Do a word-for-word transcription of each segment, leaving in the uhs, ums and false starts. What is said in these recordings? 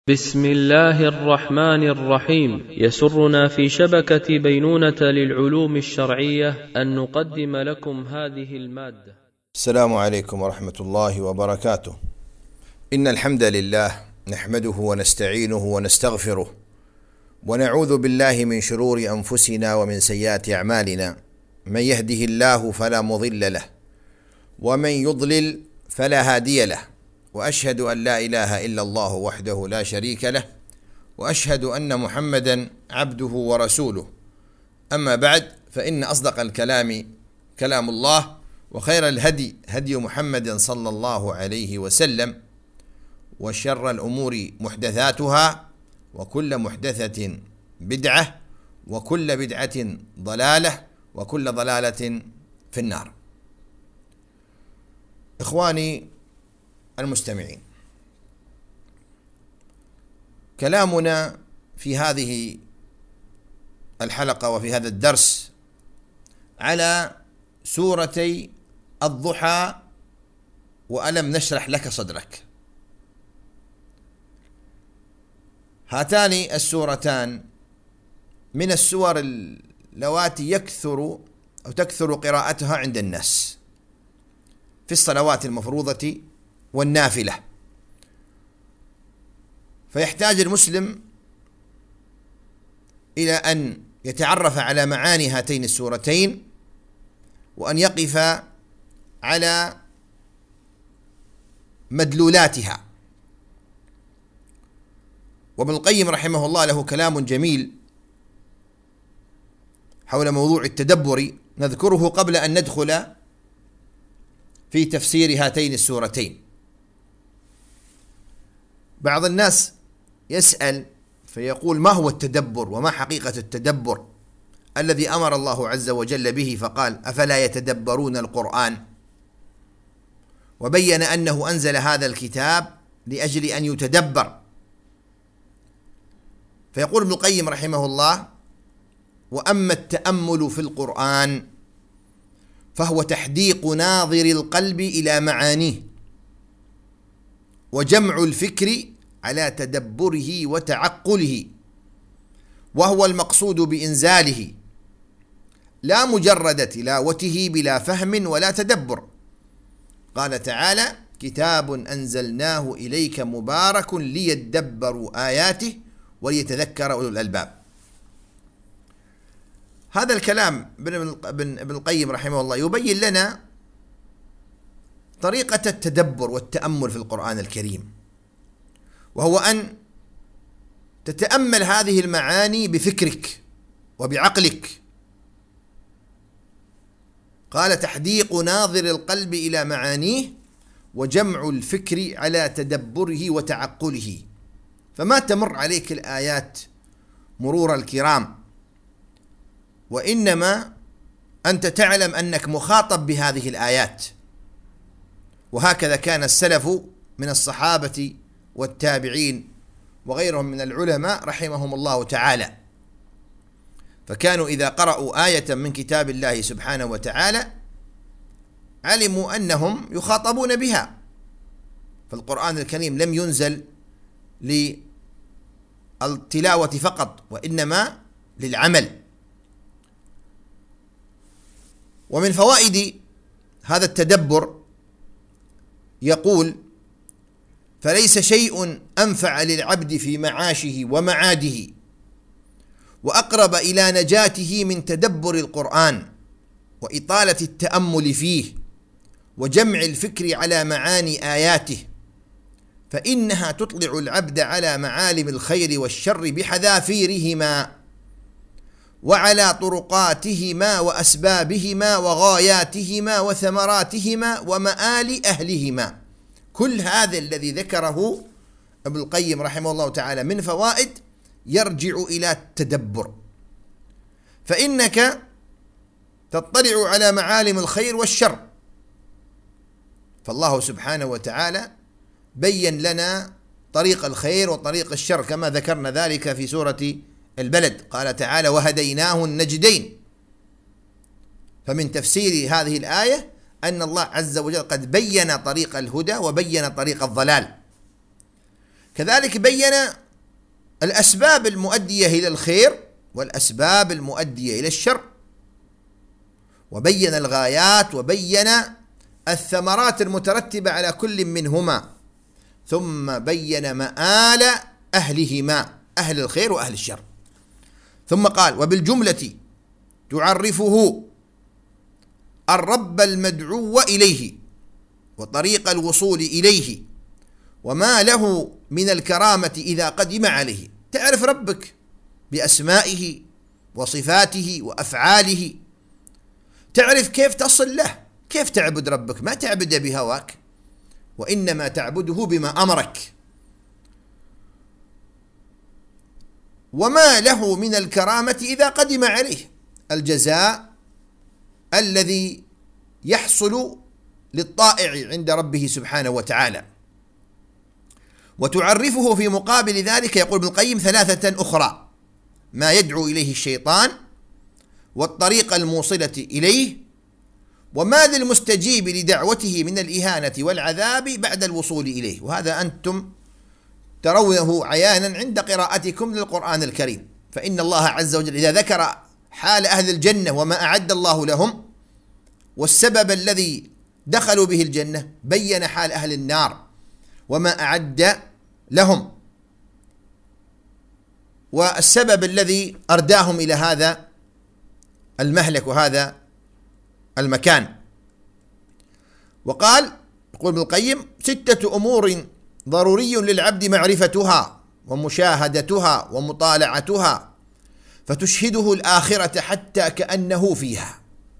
بسم الله الرحمن الرحيم. يسرنا في شبكة بينونة للعلوم الشرعية أن نقدم لكم هذه المادة. السلام عليكم ورحمة الله وبركاته. إن الحمد لله نحمده ونستعينه ونستغفره ونعوذ بالله من شرور أنفسنا ومن سيئات أعمالنا. من يهده الله فلا مضل له ومن يضلل فلا هادي له، وأشهد أن لا إله إلا الله وحده لا شريك له، وأشهد أن محمدا عبده ورسوله. أما بعد، فإن أصدق الكلام كلام الله، وخير الهدي هدي محمد صلى الله عليه وسلم، وشر الأمور محدثاتها، وكل محدثة بدعة، وكل بدعة ضلالة، وكل ضلالة في النار. إخواني المستمعين، كلامنا في هذه الحلقة وفي هذا الدرس على سورتي الضحى وألم نشرح لك صدرك. هاتان السورتان من السور اللواتي يكثر أو تكثر قراءتها عند الناس في الصلوات المفروضة والنافلة، فيحتاج المسلم إلى أن يتعرف على معاني هاتين السورتين، وأن يقف على مدلولاتها. وابن القيم رحمه الله له كلام جميل حول موضوع التدبر، نذكره قبل أن ندخل في تفسير هاتين السورتين. بعض الناس يسأل فيقول: ما هو التدبر وما حقيقة التدبر الذي أمر الله عز وجل به فقال: أفلا يتدبرون القرآن؟ وبين أنه أنزل هذا الكتاب لأجل أن يتدبر. فيقول ابن القيم رحمه الله: وأما التأمل في القرآن فهو تحديق ناظر القلب إلى معانيه، وجمع الفكر على تدبره وتعقله، وهو المقصود بإنزاله، لا مجرد تلاوته بلا فهم ولا تدبر. قال تعالى: كتاب أنزلناه إليك مبارك ليدبروا آياته وليتذكر أولو الألباب. هذا الكلام ابن القيم رحمه الله يبين لنا طريقة التدبر والتأمل في القرآن الكريم، وهو أن تتأمل هذه المعاني بفكرك وبعقلك. قال: تحديق ناظر القلب إلى معانيه، وجمع الفكر على تدبره وتعقله. فما تمر عليك الآيات مرور الكرام، وإنما أنت تعلم أنك مخاطب بهذه الآيات. وهكذا كان السلف من الصحابة والتابعين وغيرهم من العلماء رحمهم الله تعالى، فكانوا إذا قرأوا آية من كتاب الله سبحانه وتعالى علموا أنهم يخاطبون بها. فالقرآن الكريم لم ينزل للتلاوة فقط، وإنما للعمل. ومن فوائد هذا التدبر يقول: فليس شيء أنفع للعبد في معاشه ومعاده وأقرب إلى نجاته من تدبر القرآن وإطالة التأمل فيه وجمع الفكر على معاني آياته، فإنها تطلع العبد على معالم الخير والشر بحذافيرهما، وعلى طرقاتهما وأسبابهما وغاياتهما وثمراتهما ومآل أهلهما. كل هذا الذي ذكره ابن القيم رحمه الله تعالى من فوائد يرجع إلى التدبر، فإنك تطلع على معالم الخير والشر. فالله سبحانه وتعالى بين لنا طريق الخير وطريق الشر كما ذكرنا ذلك في سورة البلد. قال تعالى: وهديناه النجدين. فمن تفسير هذه الآية أن الله عز وجل قد بين طريق الهدى وبين طريق الضلال. كذلك بين الأسباب المؤدية إلى الخير والأسباب المؤدية إلى الشر، وبين الغايات وبين الثمرات المترتبة على كل منهما، ثم بين مآل أهلهما، أهل الخير وأهل الشر. ثم قال: وبالجملة تعرفه الرب المدعو إليه وطريق الوصول إليه وما له من الكرامة إذا قدم عليه. تعرف ربك بأسمائه وصفاته وأفعاله، تعرف كيف تصل له، كيف تعبد ربك. ما تعبده بهواك، وإنما تعبده بما أمرك. وما له من الكرامة إذا قدم عليه، الجزاء الذي يحصل للطائع عند ربه سبحانه وتعالى. وتعرفه في مقابل ذلك، يقول ابن القيم، ثلاثة أخرى: ما يدعو إليه الشيطان، والطريقة الموصلة إليه، وما للمستجيب لدعوته من الإهانة والعذاب بعد الوصول إليه. وهذا أنتم ترونه عيانا عند قراءتكم للقرآن الكريم، فإن الله عز وجل إذا ذكر حال أهل الجنة وما أعد الله لهم والسبب الذي دخلوا به الجنة، بين حال أهل النار وما أعد لهم والسبب الذي أرداهم إلى هذا المهلك وهذا المكان. وقال، يقول ابن القيم: ستة أمور ضروري للعبد معرفتها ومشاهدتها ومطالعتها، فتشهده الآخرة حتى كأنه فيها.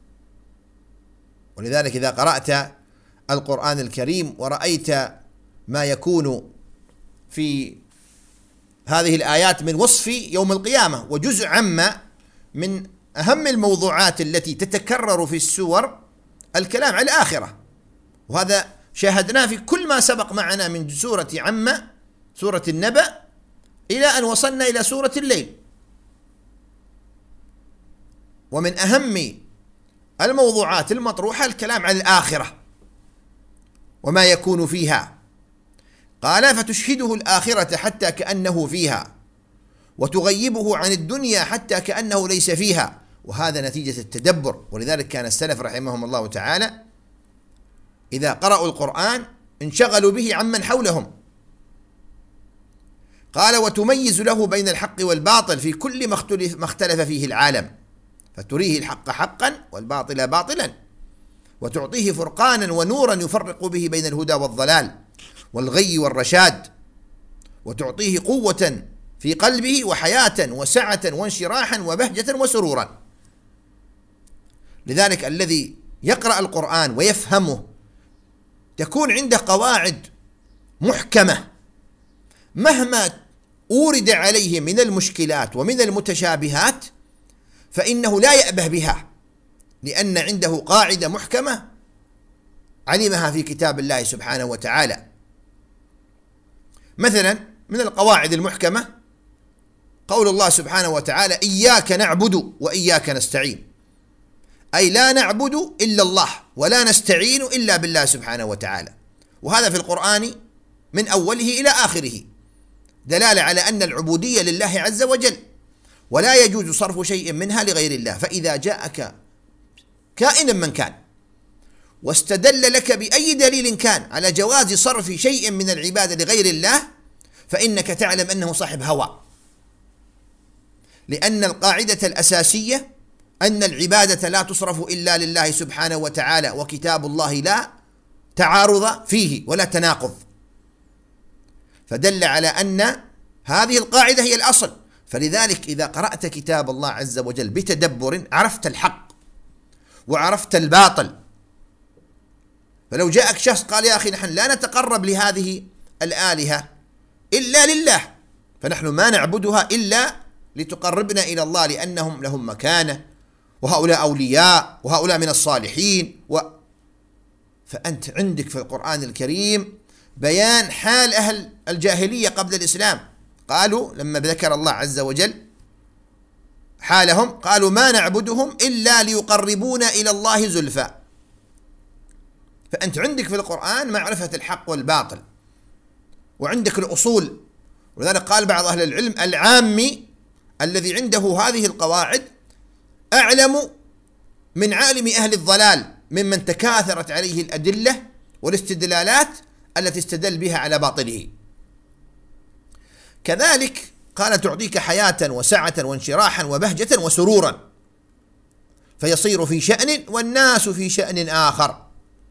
ولذلك إذا قرأت القرآن الكريم ورأيت ما يكون في هذه الآيات من وصف يوم القيامة، وجزء عما من أهم الموضوعات التي تتكرر في السور الكلام على الآخرة، وهذا شاهدناه في كل ما سبق معنا من سورة عما، سورة النبأ، إلى أن وصلنا إلى سورة الليل. ومن أهم الموضوعات المطروحة الكلام عن الآخرة وما يكون فيها. قال: فتشهده الآخرة حتى كأنه فيها، وتغيبه عن الدنيا حتى كأنه ليس فيها، وهذا نتيجة التدبر. ولذلك كان السلف رحمهم الله تعالى إذا قرأوا القرآن انشغلوا به عمن حولهم. قال: وتميز له بين الحق والباطل في كل ما اختلف فيه العالم، فتريه الحق حقا والباطل باطلا، وتعطيه فرقانا ونورا يفرق به بين الهدى والضلال والغي والرشاد، وتعطيه قوة في قلبه وحياة وسعة وانشراحا وبهجة وسرورا. لذلك الذي يقرأ القرآن ويفهمه تكون عنده قواعد محكمة، مهما أورد عليه من المشكلات ومن المتشابهات فإنه لا يأبه بها، لأن عنده قاعدة محكمة علمها في كتاب الله سبحانه وتعالى. مثلا من القواعد المحكمة قول الله سبحانه وتعالى: إياك نعبد وإياك نستعين، أي لا نعبد إلا الله ولا نستعين إلا بالله سبحانه وتعالى. وهذا في القرآن من أوله إلى آخره دلالة على أن العبودية لله عز وجل، ولا يجوز صرف شيء منها لغير الله. فإذا جاءك كائنا من كان واستدل لك بأي دليل كان على جواز صرف شيء من العبادة لغير الله، فإنك تعلم أنه صاحب هوى، لأن القاعدة الأساسية أن العبادة لا تصرف إلا لله سبحانه وتعالى، وكتاب الله لا تعارض فيه ولا تناقض، فدل على أن هذه القاعدة هي الأصل. فلذلك إذا قرأت كتاب الله عز وجل بتدبر عرفت الحق وعرفت الباطل. فلو جاءك شخص قال: يا أخي نحن لا نتقرب لهذه الآلهة إلا لله، فنحن ما نعبدها إلا لتقربنا إلى الله لأنهم لهم مكانة، وهؤلاء أولياء، وهؤلاء من الصالحين و... فأنت عندك في القرآن الكريم بيان حال أهل الجاهلية قبل الإسلام. قالوا لما ذكر الله عز وجل حالهم قالوا: ما نعبدهم إلا ليقربونا إلى الله زلفى. فأنت عندك في القرآن معرفة الحق والباطل، وعندك الأصول. ولذلك قال بعض أهل العلم العامي الذي عنده هذه القواعد أعلم من عالم أهل الضلال ممن تكاثرت عليه الأدلة والاستدلالات التي استدل بها على باطله. كذلك قال تعطيك حياة وسعة وانشراحا وبهجة وسرورا، فيصير في شأن والناس في شأن آخر.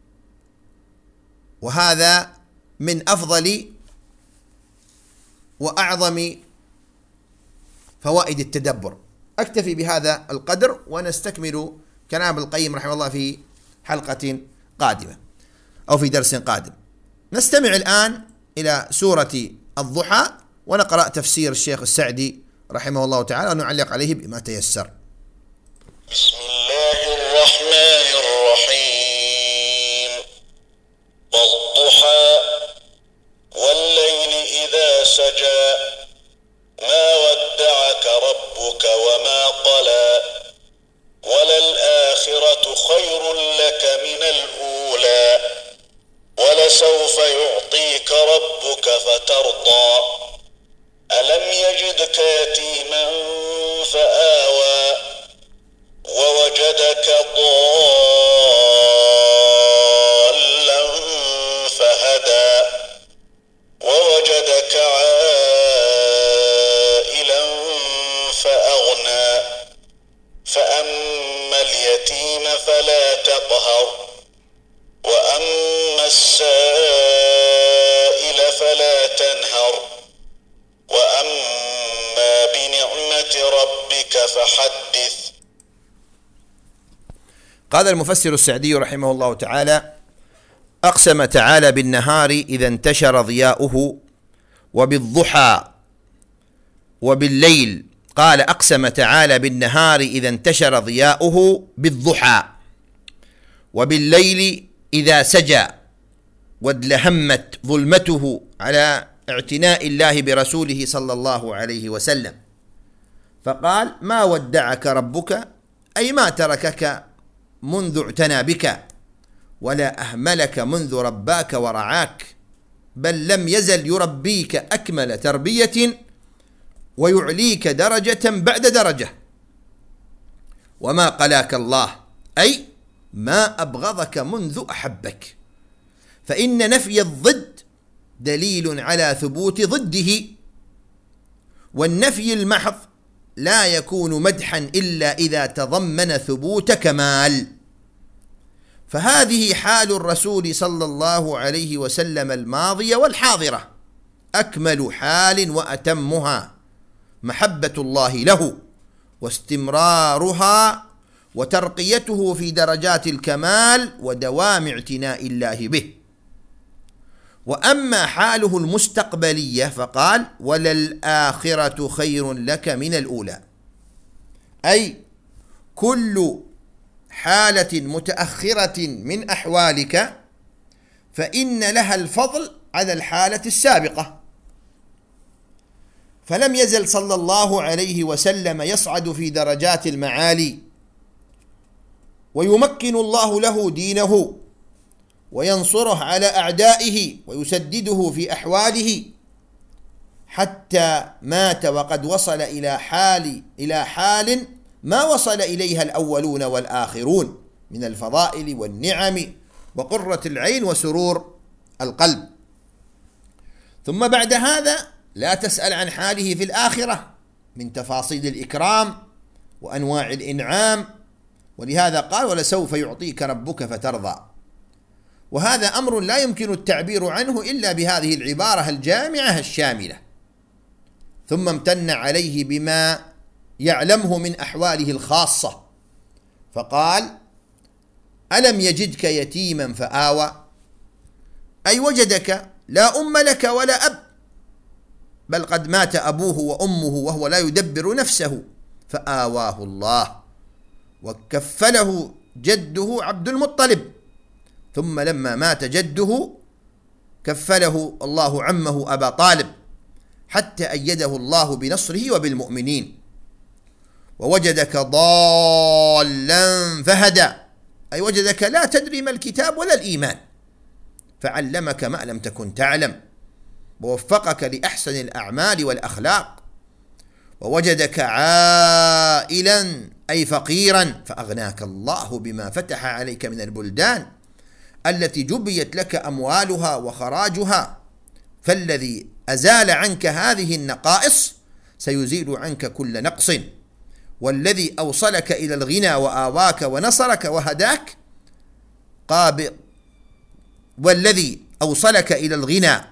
وهذا من أفضل وأعظم فوائد التدبر. أكتفي بهذا القدر ونستكمل كلام ابن القيم رحمه الله في حلقة قادمة أو في درس قادم. نستمع الآن إلى سورة الضحى ونقرأ تفسير الشيخ السعدي رحمه الله تعالى ونعلق عليه بما تيسر. بسم الله الرحمن الرحيم. والضحى والليل إذا سجى ما ودعك ربك وما قلى وللآخرة خير لك من الأولى ولسوف يعطيك ربك فترضى ألم يجدك يتيما فآوى ووجدك ضالا فهدى ووجدك عائلا فأغنى فأما اليتيم فلا تقهر وأما السائل فلا تنهر وأما بنعمة ربك فحدث. قال المفسر السعدي رحمه الله تعالى: أقسم تعالى بالنهار إذا انتشر ضياؤه وبالضحى وبالليل. قال أقسم تعالى بالنهار إذا انتشر ضياؤه بالضحى وبالليل إذا سجى وادلهمت ظلمته على اعتناء الله برسوله صلى الله عليه وسلم، فقال: ما ودعك ربك، أي ما تركك منذ اعتنى بك ولا أهملك منذ رباك ورعاك، بل لم يزل يربيك أكمل تربية ويعليك درجة بعد درجة. وما قلاك الله، أي ما أبغضك منذ أحبك، فإن نفي الضد دليل على ثبوت ضده، والنفي المحض لا يكون مدحا إلا إذا تضمن ثبوت كمال. فهذه حال الرسول صلى الله عليه وسلم الماضية والحاضرة، أكمل حال وأتمها محبة الله له واستمرارها وترقيته في درجات الكمال ودوام اعتناء الله به. وأما حاله المستقبلية فقال: وللآخرة خير لك من الأولى، أي كل حالة متأخرة من أحوالك فإن لها الفضل على الحالة السابقة. فلم يزل صلى الله عليه وسلم يصعد في درجات المعالي، ويمكن الله له دينه وينصره على أعدائه ويسدده في أحواله، حتى مات وقد وصل إلى حال إلى حال ما وصل إليها الأولون والآخرون من الفضائل والنعم وقرة العين وسرور القلب. ثم بعد هذا لا تسأل عن حاله في الآخرة من تفاصيل الإكرام وأنواع الإنعام، ولهذا قال: ولسوف يعطيك ربك فترضى. وهذا أمر لا يمكن التعبير عنه إلا بهذه العبارة الجامعة الشاملة. ثم امتن عليه بما يعلمه من أحواله الخاصة، فقال: ألم يجدك يتيما فآوى، أي وجدك لا أم لك ولا أب، بل قد مات أبوه وأمه وهو لا يدبر نفسه، فآواه الله وكفله جده عبد المطلب، ثم لما مات جده كفله الله عمه أبا طالب، حتى أيده الله بنصره وبالمؤمنين. ووجدك ضالا فهدى، أي وجدك لا تدري ما الكتاب ولا الإيمان، فعلمك ما لم تكن تعلم، ووفقك لأحسن الأعمال والأخلاق، ووجدك عائلا أي فقيرا فأغناك الله بما فتح عليك من البلدان التي جبيت لك أموالها وخراجها، فالذي أزال عنك هذه النقائص سيزيل عنك كل نقص، والذي أوصلك إلى الغنى وآواك ونصرك وهداك قابل والذي أوصلك إلى الغنى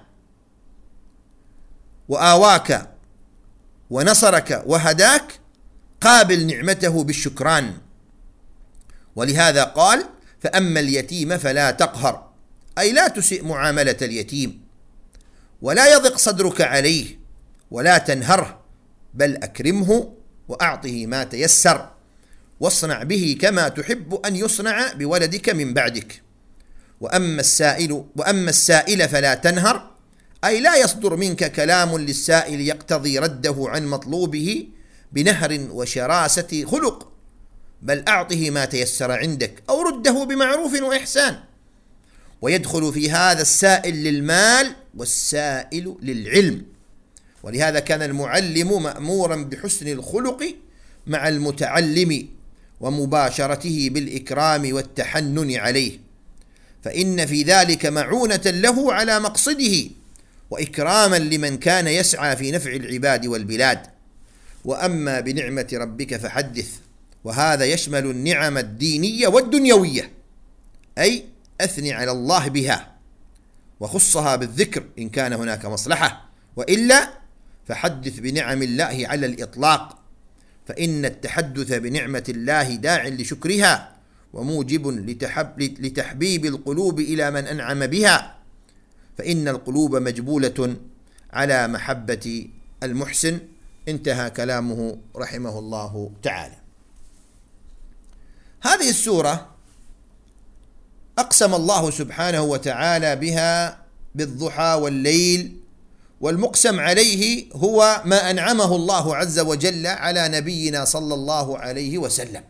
وآواك ونصرك وهداك قابل نعمته بالشكران. ولهذا قال: فأما اليتيم فلا تقهر، أي لا تسئ معاملة اليتيم، ولا يضق صدرك عليه، ولا تنهره، بل أكرمه وأعطه ما تيسر، واصنع به كما تحب أن يصنع بولدك من بعدك. وأما السائل وأما السائل فلا تنهر، أي لا يصدر منك كلام للسائل يقتضي رده عن مطلوبه بنهر وشراسة خلق، بل أعطه ما تيسر عندك، أو رده بمعروف وإحسان. ويدخل في هذا السائل للمال والسائل للعلم، ولهذا كان المعلم مأمورا بحسن الخلق مع المتعلم ومباشرته بالإكرام والتحنن عليه، فإن في ذلك معونة له على مقصده وإكراما لمن كان يسعى في نفع العباد والبلاد. وأما بنعمة ربك فحدث، وهذا يشمل النعم الدينية والدنيوية، أي أثني على الله بها وخصها بالذكر إن كان هناك مصلحة، وإلا فحدث بنعم الله على الإطلاق، فإن التحدث بنعمة الله داع لشكرها وموجب لتحب لتحبيب القلوب إلى من أنعم بها، فإن القلوب مجبولة على محبة المحسن. انتهى كلامه رحمه الله تعالى. هذه السورة أقسم الله سبحانه وتعالى بها بالضحى والليل، والمقسم عليه هو ما أنعمه الله عز وجل على نبينا صلى الله عليه وسلم.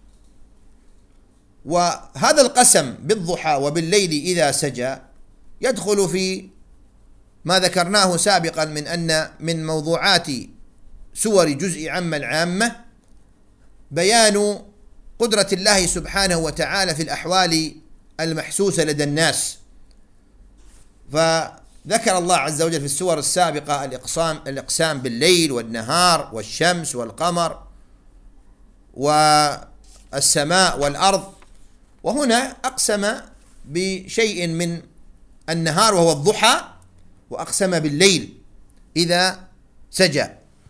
وهذا القسم بالضحى وبالليل إذا سجى يدخل في ما ذكرناه سابقا من أن من موضوعات سور جزء عامة العامة بيان قدرة الله سبحانه وتعالى في الأحوال المحسوسة لدى الناس. فذكر الله عز وجل في السور السابقة الإقسام الإقسام بالليل والنهار والشمس والقمر والسماء والأرض، وهنا أقسم بشيء من النهار وهو الضحى، وأقسم بالليل إذا سجى.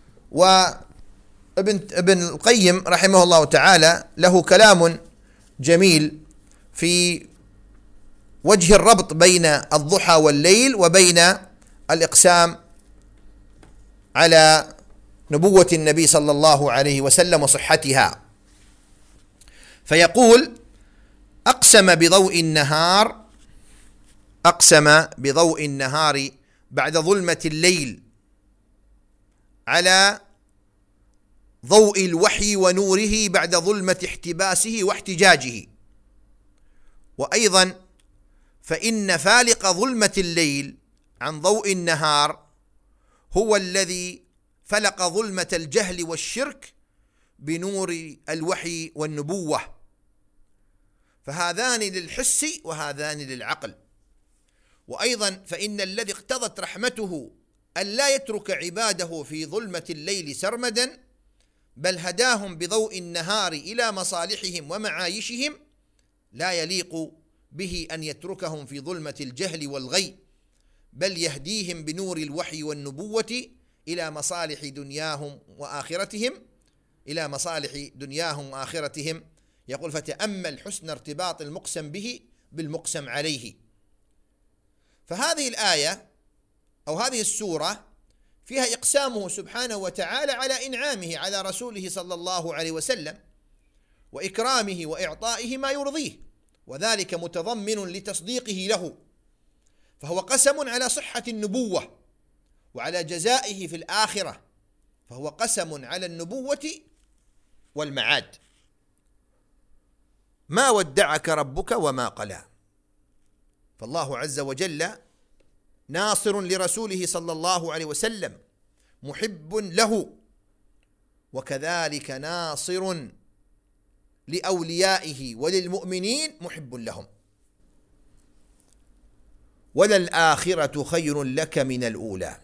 وابن ابن القيم رحمه الله تعالى له كلام جميل في وجه الربط بين الضحى والليل وبين الإقسام على نبوة النبي صلى الله عليه وسلم وصحتها، فيقول: أقسم بضوء النهار أقسم بضوء النهار بعد ظلمة الليل على ضوء الوحي ونوره بعد ظلمة احتباسه واحتجاجه. وأيضا فإن فالق ظلمة الليل عن ضوء النهار هو الذي فلق ظلمة الجهل والشرك بنور الوحي والنبوة، فهذان للحس وهذان للعقل. وأيضا فإن الذي اقتضت رحمته أن لا يترك عباده في ظلمة الليل سرمدا، بل هداهم بضوء النهار إلى مصالحهم ومعايشهم، لا يليق به أن يتركهم في ظلمة الجهل والغي، بل يهديهم بنور الوحي والنبوة إلى مصالح دنياهم وآخرتهم إلى مصالح دنياهم وآخرتهم. يقول: فتأمل حسن ارتباط المقسم به بالمقسم عليه. فهذه الآية أو هذه السورة فيها إقسامه سبحانه وتعالى على إنعامه على رسوله صلى الله عليه وسلم وإكرامه وإعطائه ما يرضيه، وذلك متضمن لتصديقه له، فهو قسم على صحة النبوة وعلى جزائه في الآخرة، فهو قسم على النبوة والمعاد. ما ودعك ربك وما قلى، فالله عز وجل ناصر لرسوله صلى الله عليه وسلم، محب له، وكذلك ناصر لأوليائه وللمؤمنين محب لهم. وللآخرة خير لك من الأولى.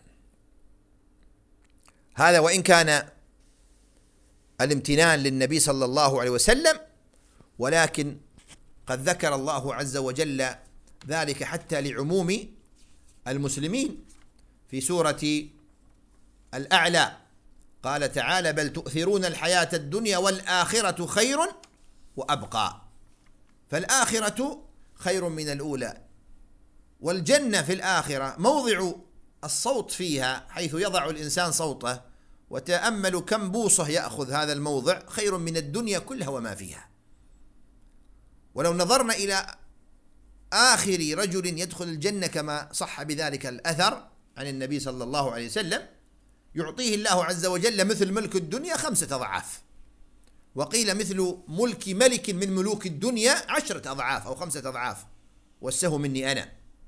هذا وإن كان الامتنان للنبي صلى الله عليه وسلم، ولكن قد ذكر الله عز وجل ذلك حتى لعموم المسلمين في سورة الأعلى. قال تعالى: بل تؤثرون الحياة الدنيا والآخرة خير وأبقى. فالآخرة خير من الأولى، والجنة في الآخرة موضع الصوت فيها، حيث يضع الإنسان صوته، وتأملوا كم بوصة يأخذ هذا الموضع، خير من الدنيا كلها وما فيها. ولو نظرنا إلى آخر رجل يدخل الجنة كما صح بذلك الأثر عن النبي صلى الله عليه وسلم، يعطيه الله عز وجل مثل ملك الدنيا خمسة أضعاف، وقيل مثل ملك ملك من ملوك الدنيا عشرة أضعاف أو خمسة أضعاف، والسهو مني أنا.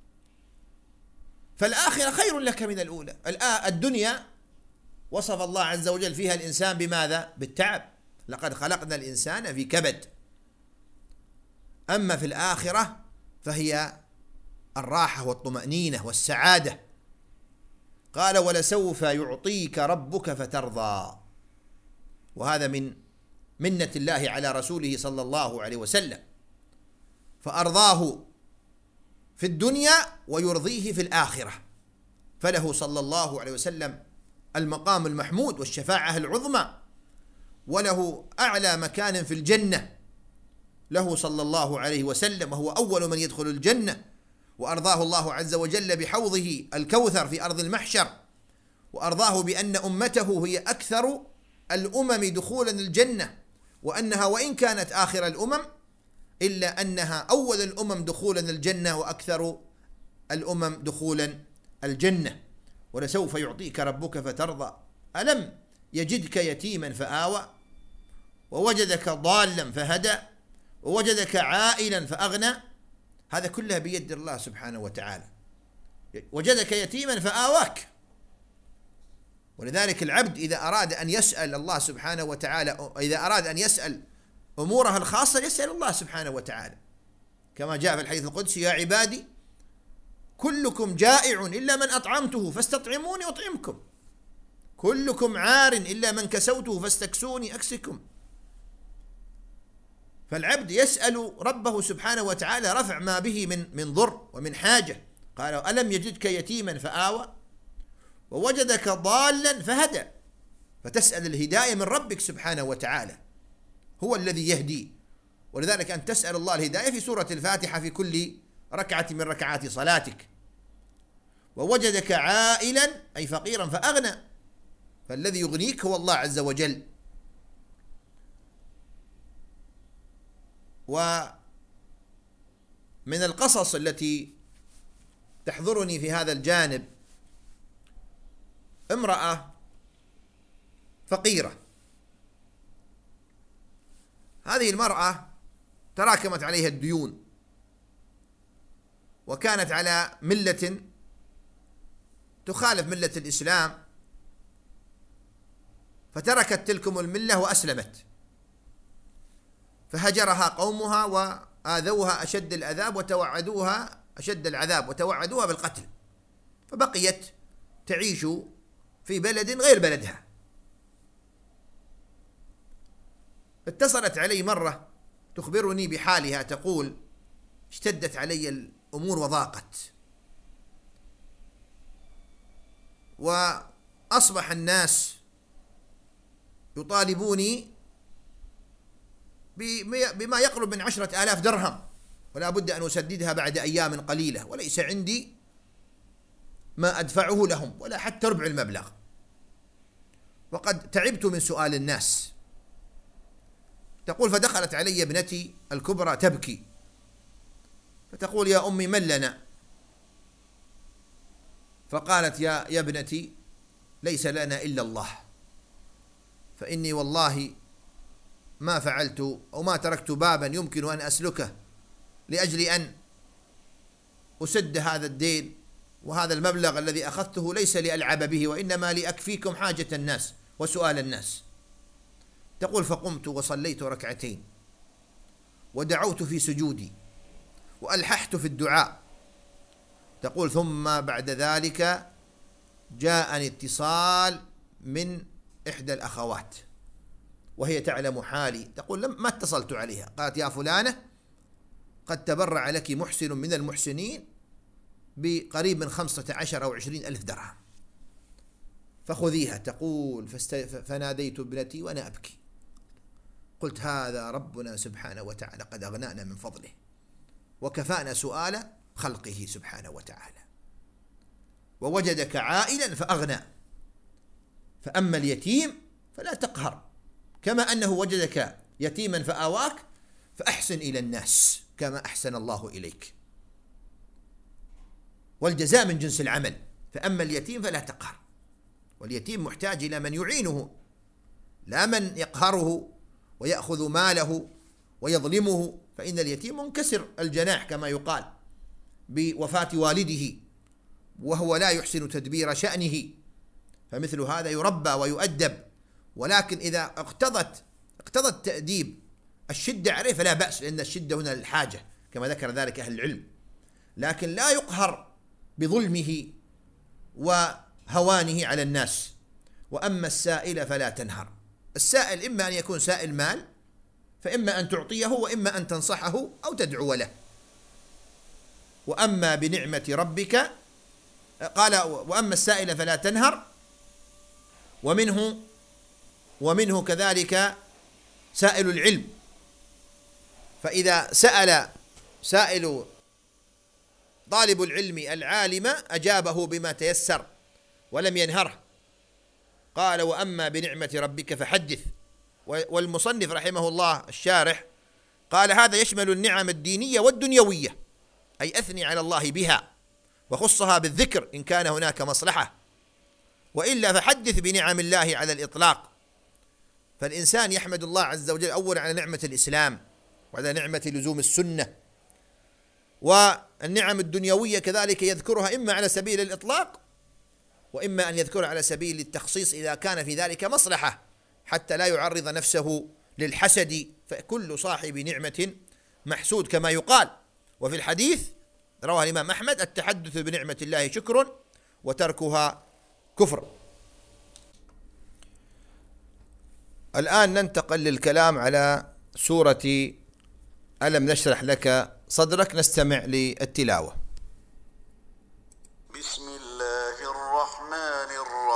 فالآخرة خير لك من الأولى. الدنيا وصف الله عز وجل فيها الإنسان بماذا؟ بالتعب، لقد خلقنا الإنسان في كبد. أما في الآخرة فهي الراحة والطمأنينة والسعادة. قال: ولسوف يعطيك ربك فترضى. وهذا من منة الله على رسوله صلى الله عليه وسلم، فأرضاه في الدنيا ويرضيه في الآخرة، فله صلى الله عليه وسلم المقام المحمود والشفاعة العظمى، وله أعلى مكان في الجنة له صلى الله عليه وسلم، وهو أول من يدخل الجنة، وأرضاه الله عز وجل بحوضه الكوثر في أرض المحشر، وأرضاه بأن أمته هي أكثر الأمم دخولا الجنة، وأنها وإن كانت آخر الأمم إلا أنها أول الأمم دخولا الجنة وأكثر الأمم دخولا الجنة. ولسوف يعطيك ربك فترضى. ألم يجدك يتيما فآوى، ووجدك ضالا فهدى، ووجدك عائلا فأغنى. هذا كله بيد الله سبحانه وتعالى. وجدك يتيما فآواك. ولذلك العبد إذا أراد أن يسأل الله سبحانه وتعالى، إذا أراد أن يسأل أمورها الخاصة يسأل الله سبحانه وتعالى، كما جاء في الحديث القدسي: يا عبادي كلكم جائع إلا من أطعمته فاستطعموني أطعمكم، كلكم عار إلا من كسوته فاستكسوني أكسكم. فالعبد يسأل ربه سبحانه وتعالى رفع ما به من من ضر ومن حاجة. قال: ألم يجدك يتيما فآوى، ووجدك ضالا فهدى. فتسأل الهداية من ربك سبحانه وتعالى، هو الذي يهدي. ولذلك أن تسأل الله الهداية في سورة الفاتحة في كل ركعة من ركعات صلاتك. ووجدك عائلا أي فقيرا فأغنى، فالذي يغنيك هو الله عز وجل. ومن القصص التي تحضرني في هذا الجانب امرأة فقيرة. هذه المرأة تراكمت عليها الديون، وكانت على ملة تخالف ملة الإسلام، فتركت تلكم الملة وأسلمت، فهجرها قومها وآذوها أشد العذاب وتوعدوها أشد العذاب وتوعدوها بالقتل، فبقيت تعيش في بلد غير بلدها. اتصلت علي مرة تخبرني بحالها، تقول: اشتدت علي الأمور وضاقت، وأصبح الناس يطالبوني بما يقرب من عشرة آلاف درهم، ولا بد أن أسددها بعد أيام قليلة، وليس عندي ما أدفعه لهم ولا حتى ربع المبلغ، وقد تعبت من سؤال الناس. تقول: فدخلت علي ابنتي الكبرى تبكي، فتقول: يا أمي من لنا؟ فقالت: يا يا ابنتي ليس لنا إلا الله، فإني والله ما فعلت أو ما تركت بابا يمكن أن أسلكه لأجل أن أسد هذا الدين وهذا المبلغ الذي أخذته ليس لألعب به، وإنما لأكفيكم حاجة الناس وسؤال الناس. تقول: فقمت وصليت ركعتين ودعوت في سجودي وألححت في الدعاء. تقول: ثم بعد ذلك جاءني اتصال من إحدى الأخوات وهي تعلم حالي. تقول: لم ما اتصلت عليها. قالت: يا فلانة، قد تبرع لك محسن من المحسنين بقريب من خمسة عشر أو عشرين ألف درهم، فخذيها. تقول: فناديت ابنتي وأنا أبكي، قلت: هذا ربنا سبحانه وتعالى قد أغنانا من فضله وكفانا سؤال خلقه سبحانه وتعالى، ووجدك عائلا فأغنى. فأما اليتيم فلا تقهر، كما أنه وجدك يتيما فآواك، فأحسن إلى الناس كما أحسن الله إليك، والجزاء من جنس العمل. فأما اليتيم فلا تقهر، واليتيم محتاج إلى من يعينه، لا من يقهره ويأخذ ماله ويظلمه، فإن اليتيم منكسر الجناح كما يقال بوفاة والده وهو لا يحسن تدبير شأنه، فمثل هذا يربى ويؤدب. ولكن إذا اقتضت اقتضت تأديب الشدة عليه فلا بأس، لأن الشدة هنا للحاجة كما ذكر ذلك أهل العلم، لكن لا يقهر بظلمه وهوانه على الناس. وأما السائل فلا تنهر. السائل إما أن يكون سائل مال، فإما أن تعطيه وإما أن تنصحه أو تدعو له. وأما بنعمة ربك، قال: وأما السائل فلا تنهر. ومنه ومنه كذلك سائل العلم، فإذا سأل سائل طالب العلم العالم أجابه بما تيسر ولم ينهره. قال: وأما بنعمة ربك فحدث. والمصنف رحمه الله الشارح قال: هذا يشمل النعم الدينية والدنيوية، أي أثني على الله بها وخصها بالذكر إن كان هناك مصلحة، وإلا فحدث بنعم الله على الإطلاق. فالإنسان يحمد الله عز وجل أولا على نعمة الإسلام وعلى نعمة لزوم السنة، والنعم الدنيوية كذلك يذكرها إما على سبيل الإطلاق وإما أن يذكرها على سبيل التخصيص إذا كان في ذلك مصلحة، حتى لا يعرض نفسه للحسد، فكل صاحب نعمة محسود كما يقال. وفي الحديث رواه الإمام أحمد: التحدث بنعمة الله شكر وتركها كفر. الآن ننتقل للكلام على سورة ألم نشرح لك صدرك. نستمع للتلاوة. بسم الله الرحمن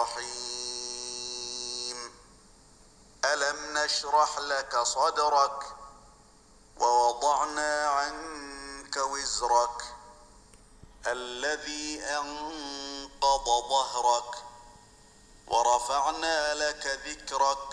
الرحيم. ألم نشرح لك صدرك ووضعنا عنك وزرك الذي أنقض ظهرك ورفعنا لك ذكرك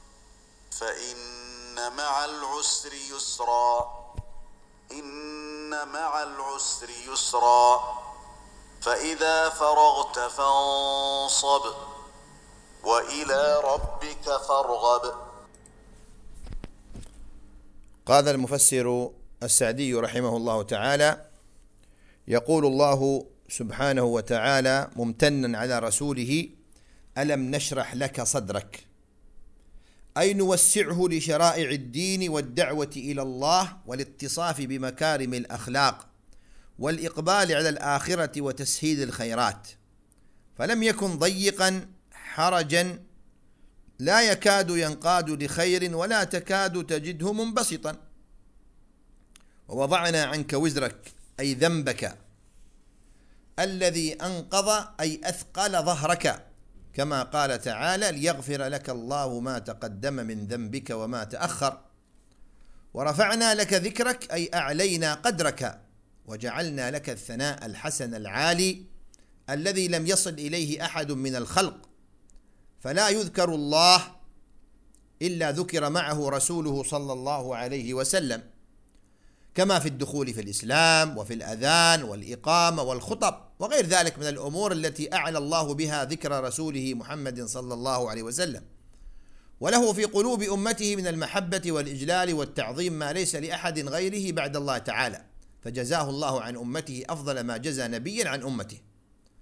فإن مع العسر يسرا إن مع العسر يسرا فإذا فرغت فانصب وإلى ربك فارغب. قال المفسر السعدي رحمه الله تعالى: يقول الله سبحانه وتعالى ممتنا على رسوله: ألم نشرح لك صدرك، أي نوسعه لشرائع الدين والدعوة إلى الله والاتصاف بمكارم الأخلاق والإقبال على الآخرة وتسهيل الخيرات، فلم يكن ضيقا حرجا لا يكاد ينقاد لخير ولا تكاد تجده منبسطا. ووضعنا عنك وزرك، أي ذنبك الذي أنقض أي أثقل ظهرك، كما قال تعالى: ليغفر لك الله ما تقدم من ذنبك وما تأخر. ورفعنا لك ذكرك، أي أعلينا قدرك وجعلنا لك الثناء الحسن العالي الذي لم يصل إليه أحد من الخلق، فلا يذكر الله إلا ذكر معه رسوله صلى الله عليه وسلم، كما في الدخول في الإسلام وفي الأذان والإقامة والخطب وغير ذلك من الأمور التي أعلى الله بها ذكر رسوله محمد صلى الله عليه وسلم. وله في قلوب أمته من المحبة والإجلال والتعظيم ما ليس لأحد غيره بعد الله تعالى، فجزاه الله عن أمته أفضل ما جزى نبيا عن أمته.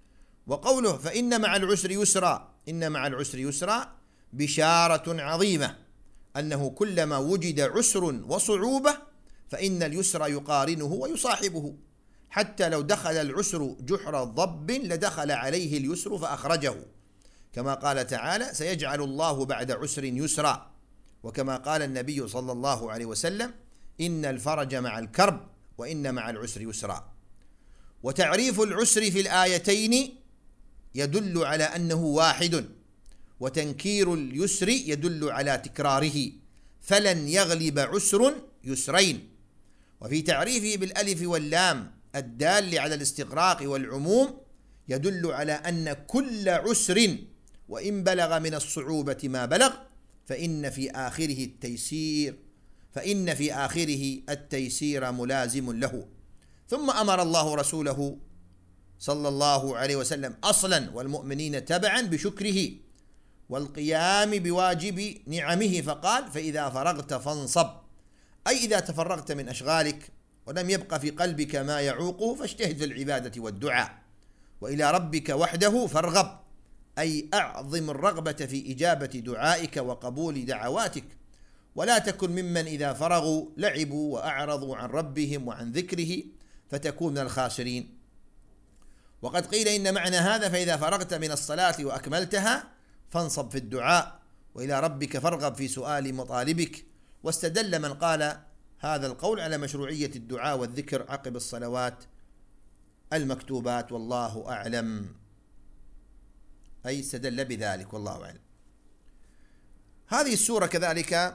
وقوله فإن مع العسر يسرا، إن مع العسر يسرا بشارة عظيمة، أنه كلما وجد عسر وصعوبة فإن اليسر يقارنه ويصاحبه، حتى لو دخل العسر جحر ضب لدخل عليه اليسر فأخرجه، كما قال تعالى سيجعل الله بعد عسر يسرا، وكما قال النبي صلى الله عليه وسلم إن الفرج مع الكرب وإن مع العسر يسرا. وتعريف العسر في الآيتين يدل على أنه واحد، وتنكير اليسر يدل على تكراره، فلن يغلب عسر يسرين. وفي تعريفه بالألف واللام الدال على الاستغراق والعموم يدل على أن كل عسر وإن بلغ من الصعوبة ما بلغ فإن في آخره التيسير فإن في آخره التيسير ملازم له. ثم أمر الله رسوله صلى الله عليه وسلم أصلا والمؤمنين تبعا بشكره والقيام بواجب نعمه، فقال فإذا فرغت فانصب، أي إذا تفرغت من أشغالك ولم يبق في قلبك ما يعوقه فاجتهد في العبادة والدعاء، وإلى ربك وحده فارغب، أي أعظم الرغبة في إجابة دعائك وقبول دعواتك، ولا تكن ممن إذا فرغوا لعبوا وأعرضوا عن ربهم وعن ذكره فتكون من الخاسرين. وقد قيل إن معنى هذا فإذا فرغت من الصلاة وأكملتها فانصب في الدعاء، وإلى ربك فارغب في سؤال مطالبك. واستدل من قال هذا القول على مشروعية الدعاء والذكر عقب الصلوات المكتوبات، والله أعلم، أي استدل بذلك والله أعلم. هذه السورة كذلك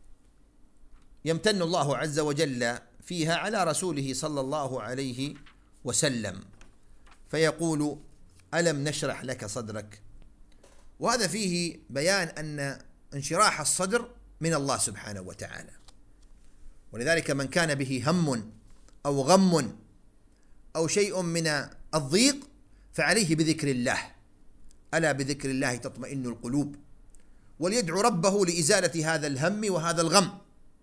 يمتن الله عز وجل فيها على رسوله صلى الله عليه وسلم، فيقول ألم نشرح لك صدرك، وهذا فيه بيان أن انشراح الصدر من الله سبحانه وتعالى، ولذلك من كان به هم أو غم أو شيء من الضيق فعليه بذكر الله، ألا بذكر الله تطمئن القلوب، وليدعو ربه لإزالة هذا الهم وهذا الغم.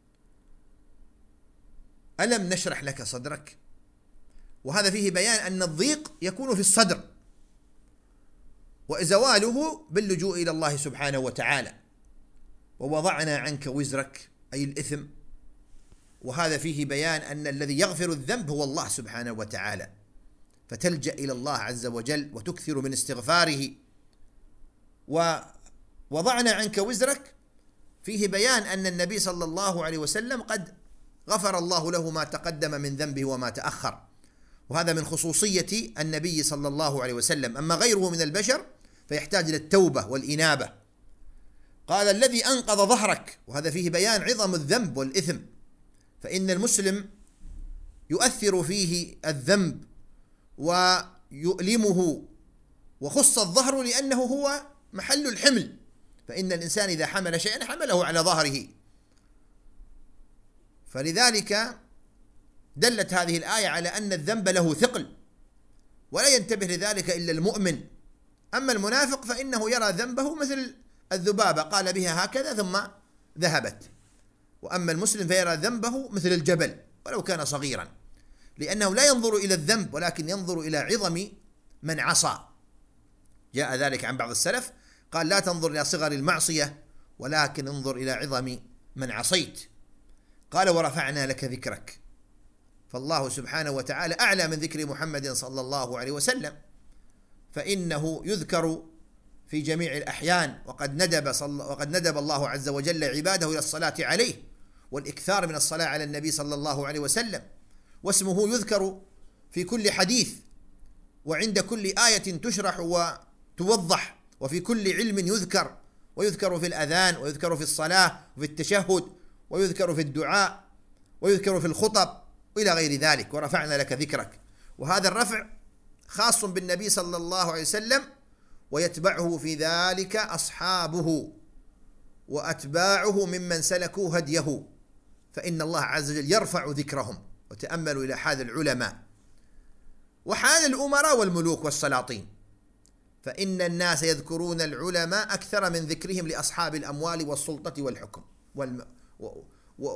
ألم نشرح لك صدرك، وهذا فيه بيان أن الضيق يكون في الصدر وإزواله باللجوء إلى الله سبحانه وتعالى. ووضعنا عنك وزرك أي الإثم، وهذا فيه بيان أن الذي يغفر الذنب هو الله سبحانه وتعالى، فتلجأ إلى الله عز وجل وتكثر من استغفاره. ووضعنا عنك وزرك فيه بيان أن النبي صلى الله عليه وسلم قد غفر الله له ما تقدم من ذنبه وما تأخر، وهذا من خصوصية النبي صلى الله عليه وسلم. أما غيره من البشر فيحتاج إلى التوبة والإنابة. قال الذي أنقض ظهرك، وهذا فيه بيان عظم الذنب والإثم، فإن المسلم يؤثر فيه الذنب ويؤلمه، وخص الظهر لأنه هو محل الحمل، فإن الإنسان إذا حمل شيئا حمله على ظهره، فلذلك دلت هذه الآية على أن الذنب له ثقل ولا ينتبه لذلك إلا المؤمن. أما المنافق فإنه يرى ذنبه مثل الذبابة قال بها هكذا ثم ذهبت، وأما المسلم فيرى ذنبه مثل الجبل ولو كان صغيرا، لأنه لا ينظر إلى الذنب ولكن ينظر إلى عظم من عصى. جاء ذلك عن بعض السلف قال لا تنظر إلى صغر المعصية ولكن انظر إلى عظم من عصيت. قال ورفعنا لك ذكرك، فالله سبحانه وتعالى أعلى من ذكر محمد صلى الله عليه وسلم، فإنه يذكر في جميع الأحيان، وقد ندب, صل وقد ندب الله عز وجل عباده إلى الصلاة عليه والإكثار من الصلاة على النبي صلى الله عليه وسلم، واسمه يذكر في كل حديث وعند كل آية تشرح وتوضح، وفي كل علم يذكر، ويذكر في الأذان ويذكر في الصلاة وفي التشهد ويذكر في الدعاء ويذكر في الخطب وإلى غير ذلك. ورفعنا لك ذكرك، وهذا الرفع خاص بالنبي صلى الله عليه وسلم، ويتبعه في ذلك أصحابه وأتباعه ممن سلكوا هديه، فإن الله عز وجل يرفع ذكرهم. وتأملوا إلى حال العلماء وحال الأمراء والملوك والسلاطين، فإن الناس يذكرون العلماء أكثر من ذكرهم لأصحاب الأموال والسلطة والحكم والم...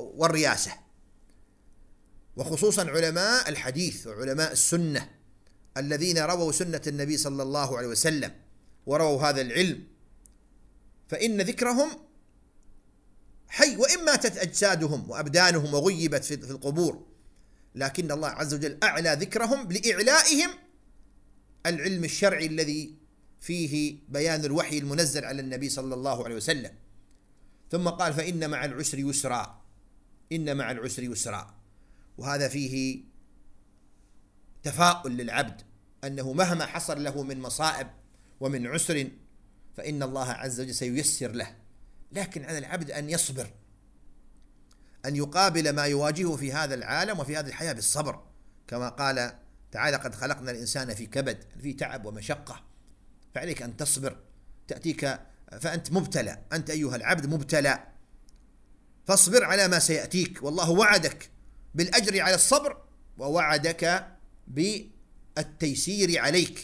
والرياسة، وخصوصا علماء الحديث وعلماء السنة الذين رووا سنة النبي صلى الله عليه وسلم ورووا هذا العلم، فإن ذكرهم حي، وإن ماتت أجسادهم وأبدانهم وغيبت في القبور، لكن الله عز وجل أعلى ذكرهم لإعلائهم العلم الشرعي الذي فيه بيان الوحي المنزل على النبي صلى الله عليه وسلم. ثم قال فإن مع العسر يسرا، إن مع العسر يسرا، وهذا فيه تفاؤل للعبد أنه مهما حصل له من مصائب ومن عسر فإن الله عز وجل سييسر له، لكن على العبد أن يصبر، أن يقابل ما يواجهه في هذا العالم وفي هذه الحياة بالصبر، كما قال تعالى قد خلقنا الإنسان في كبد، في تعب ومشقة، فعليك أن تصبر. تأتيك فأنت مبتلى، أنت أيها العبد مبتلى، فاصبر على ما سيأتيك، والله وعدك بالأجر على الصبر ووعدك بالتيسير عليك.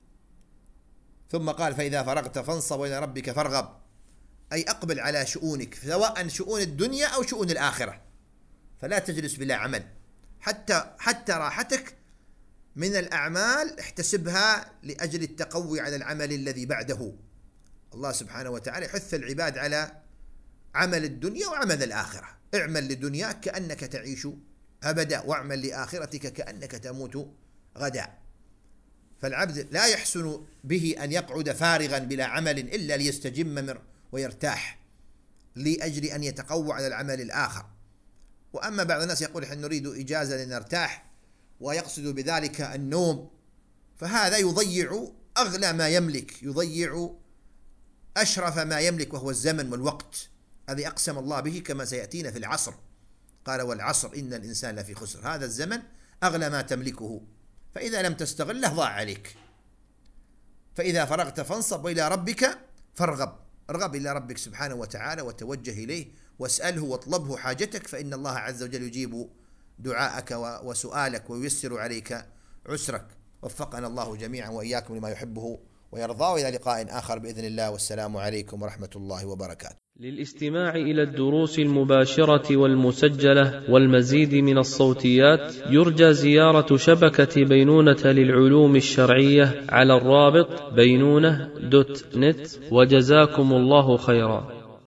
ثم قال فإذا فرغت فانصب وإلى ربك فارغب، أي أقبل على شؤونك، سواء شؤون الدنيا أو شؤون الآخرة، فلا تجلس بلا عمل، حتى حتى راحتك من الأعمال احتسبها لأجل التقوي على العمل الذي بعده. الله سبحانه وتعالى يحث العباد على عمل الدنيا وعمل الآخرة، اعمل لدنياك كأنك تعيش أبدا، واعمل لآخرتك كأنك تموت غدا. فالعبد لا يحسن به أن يقعد فارغا بلا عمل إلا ليستجم ويرتاح لأجل أن يتقوى على العمل الآخر. وأما بعض الناس يقول نحن نريد إجازة لنرتاح ويقصد بذلك النوم، فهذا يضيع أغلى ما يملك، يضيع أشرف ما يملك وهو الزمن والوقت الذي أقسم الله به كما سيأتينا في العصر، قال والعصر إن الإنسان لفي خسر، هذا الزمن أغلى ما تملكه، فإذا لم تستغله ضاع عليك. فإذا فرغت فانصب وإلى ربك فارغب، ارغب إلى ربك سبحانه وتعالى وتوجه إليه واسأله واطلبه حاجتك، فإن الله عز وجل يجيب دعاءك وسؤالك وييسر عليك عسرك. وفقنا الله جميعا وإياكم لما يحبه ويرضاه، وإلى لقاء آخر بإذن الله، والسلام عليكم ورحمة الله وبركاته. للاستماع إلى الدروس المباشرة والمسجلة والمزيد من الصوتيات يرجى زيارة شبكة بينونة للعلوم الشرعية على الرابط بينونة دوت نت، وجزاكم الله خيرا.